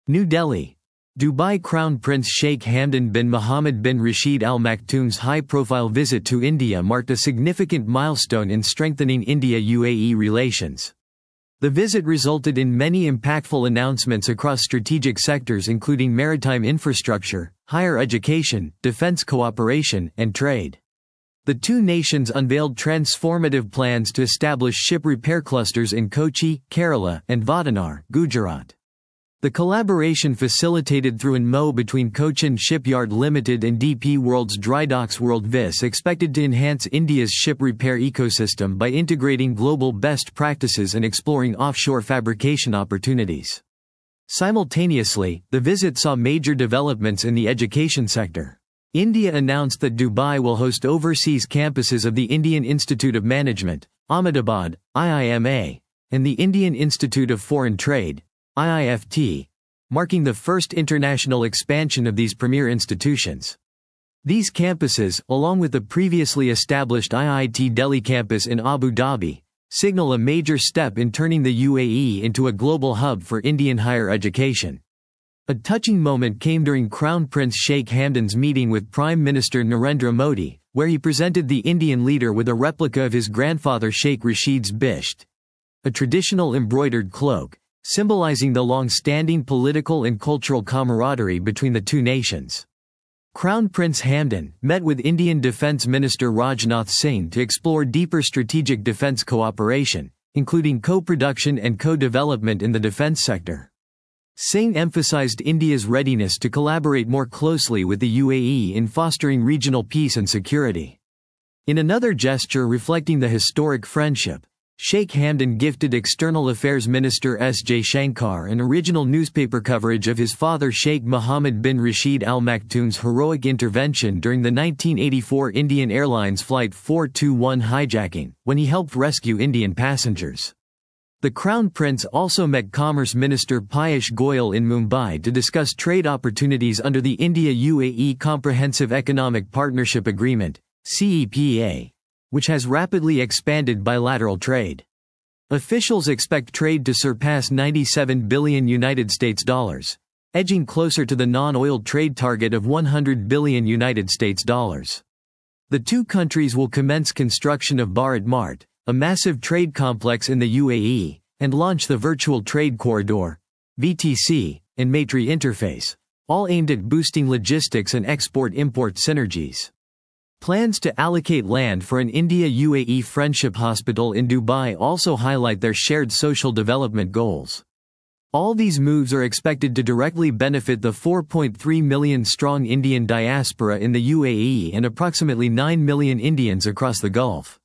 New Delhi. Dubai Crown Prince Sheikh Hamdan bin Mohammed bin Rashid Al Maktoum's high-profile visit to India marked a significant milestone in strengthening India-UAE relations. The visit resulted in many impactful announcements across strategic sectors including maritime infrastructure, higher education, defense cooperation, and trade. The two nations unveiled transformative plans to establish ship repair clusters in Kochi, Kerala, and Vadanar, Gujarat. The collaboration facilitated through an MoU between Cochin Shipyard Limited and DP World's Drydocks World Viz expected to enhance India's ship repair ecosystem by integrating global best practices and exploring offshore fabrication opportunities. Simultaneously, the visit saw major developments in the education sector. India announced that Dubai will host overseas campuses of the Indian Institute of Management, Ahmedabad, IIMA, and the Indian Institute of Foreign Trade, IIFT, marking the first international expansion of these premier institutions. These campuses, along with the previously established IIT Delhi campus in Abu Dhabi, signal a major step in turning the UAE into a global hub for Indian higher education. A touching moment came during Crown Prince Sheikh Hamdan's meeting with Prime Minister Narendra Modi, where he presented the Indian leader with a replica of his grandfather Sheikh Rashid's bisht, a traditional embroidered cloak, symbolizing the long-standing political and cultural camaraderie between the two nations. Crown Prince Hamdan met with Indian Defence Minister Rajnath Singh to explore deeper strategic defence cooperation, including co-production and co-development in the defence sector. Singh emphasized India's readiness to collaborate more closely with the UAE in fostering regional peace and security. In another gesture reflecting the historic friendship, Sheikh Hamdan gifted External Affairs Minister S. Jaishankar an original newspaper coverage of his father Sheikh Mohammed bin Rashid Al Maktoum's heroic intervention during the 1984 Indian Airlines Flight 421 hijacking, when he helped rescue Indian passengers. The Crown Prince also met Commerce Minister Piyush Goyal in Mumbai to discuss trade opportunities under the India-UAE Comprehensive Economic Partnership Agreement, CEPA, which has rapidly expanded bilateral trade. Officials expect trade to surpass $97 billion, edging closer to the non-oil trade target of $100 billion. The two countries will commence construction of Bharat Mart, a massive trade complex in the UAE, and launch the Virtual Trade Corridor, VTC, and Maitri interface, all aimed at boosting logistics and export-import synergies. Plans to allocate land for an India-UAE Friendship Hospital in Dubai also highlight their shared social development goals. All these moves are expected to directly benefit the 4.3 million-strong Indian diaspora in the UAE and approximately 9 million Indians across the Gulf.